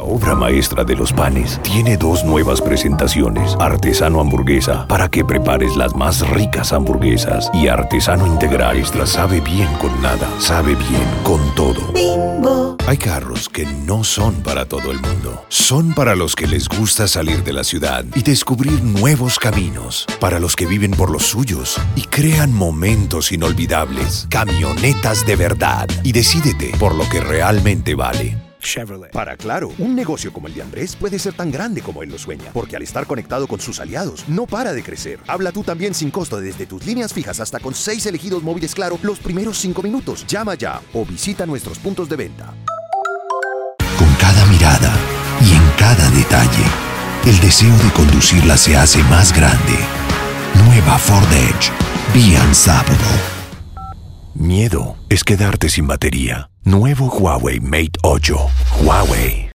obra maestra de los panes, tiene 2 nuevas presentaciones. Artesano Hamburguesa, para que prepares las más ricas hamburguesas. Y Artesano Integral Extra sabe bien con nada, sabe bien con todo. Bimbo. Hay carros que no son para todo el mundo. Son para los que les gusta salir de la ciudad y descubrir nuevos caminos. Para los que viven por los suyos y crean momentos inolvidables. Camionetas de verdad. Y decídete por lo que realmente vale. Chevrolet. Para Claro, un negocio como el de Andrés puede ser tan grande como él lo sueña, porque al estar conectado con sus aliados, no para de crecer. Habla tú también sin costo desde tus líneas fijas hasta con 6 elegidos móviles Claro los primeros 5 minutos. Llama ya o visita nuestros puntos de venta. Con cada mirada y en cada detalle, el deseo de conducirla se hace más grande. Nueva Ford Edge. Be unstoppable. Miedo es quedarte sin batería. Nuevo Huawei Mate 8. Huawei.